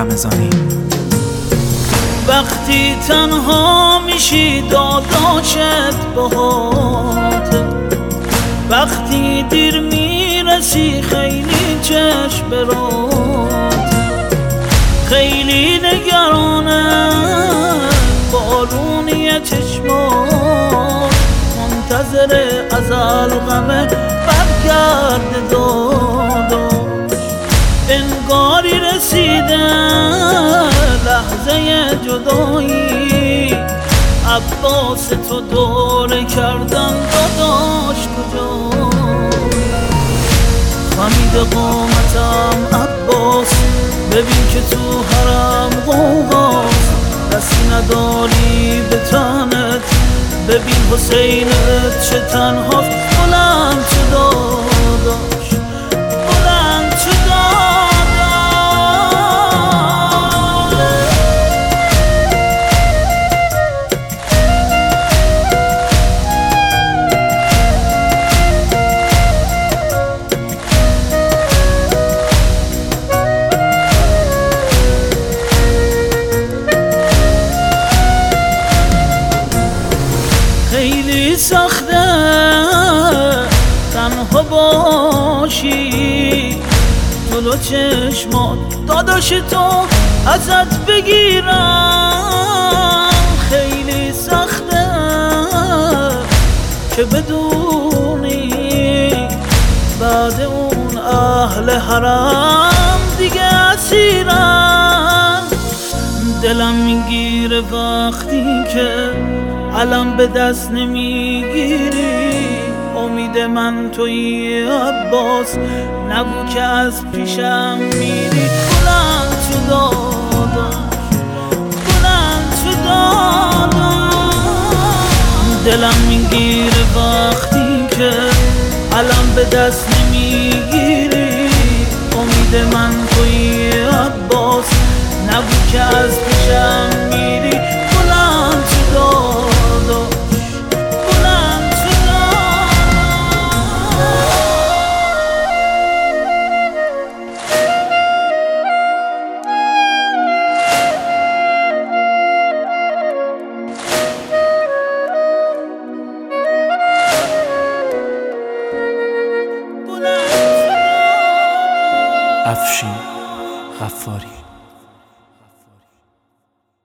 رمضانی. وقتی تنها میشی داداشت باهاته، وقتی دیر میرسی خیلی چشم براته، خیلی نگرانه بارونی چشمات، منتظر ازل غمه برگرد داداش. انگاری رسیده لحظه جدایی، عباس تو دوره کردن داداش کجایی؟ خمید قامتم عباس، ببین که تو حرم غوغاست، دستی نداری به تنت، ببین حسینت چه تنهاست. بلند چه داداش، بلند چه داداش. خیلی سخته تنها باشی، جلو چشمات داداش تو ازت بگیرم. خیلی سخته که بدونی بعد اون اهل حرم دیگه اسیرم. دلم میگیره وقتی که علم به دست نمیگیری، امید من تویی عباس، نگو که از پیشم میری. بلند چه داداش، بلند چه داداش. دلم میگیره وقتی که علم به دست نمیگیری، امید من تویی عباس، نگو که از پیشم میری. بلند چه داداش، بلند چه افشین غفاری.